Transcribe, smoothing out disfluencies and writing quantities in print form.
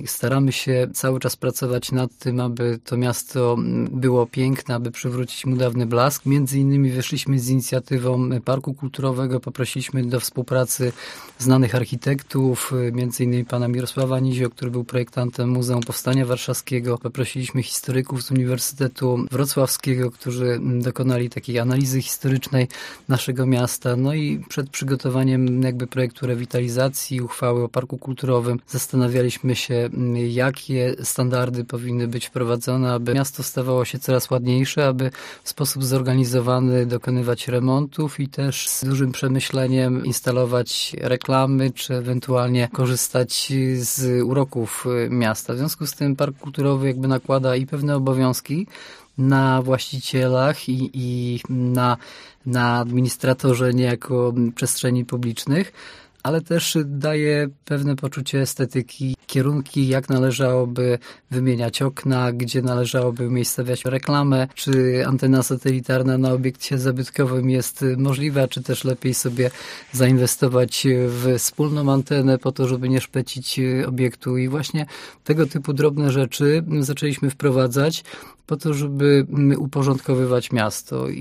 Staramy się cały czas pracować nad tym, aby to miasto było piękne, aby przywrócić mu dawny blask. Między innymi wyszliśmy z inicjatywą Parku Kulturowego, poprosiliśmy do współpracy znanych architektów, między innymi pana Mirosława Nizio, który był projektantem Muzeum Powstania Warszawskiego. Poprosiliśmy historyków z Uniwersytetu Wrocławskiego, którzy dokonali takiej analizy historycznej naszego miasta. No i przed przygotowaniem projektu rewitalizacji, uchwały o Parku Kulturowym zastanawialiśmy się, jakie standardy powinny być wprowadzone, aby miasto stawało się coraz ładniejsze, aby w sposób zorganizowany dokonywać remontów i też z dużym przemyśleniem instalować reklamy, czy ewentualnie korzystać z uroków miasta. W związku z tym Park Kulturowy nakłada i pewne obowiązki na właścicielach i na administratorze niejako przestrzeni publicznych, ale też daje pewne poczucie estetyki, kierunki, jak należałoby wymieniać okna, gdzie należałoby umiejscowiać reklamę, czy antena satelitarna na obiekcie zabytkowym jest możliwa, czy też lepiej sobie zainwestować w wspólną antenę po to, żeby nie szpecić obiektu. I właśnie tego typu drobne rzeczy zaczęliśmy wprowadzać po to, żeby uporządkowywać miasto.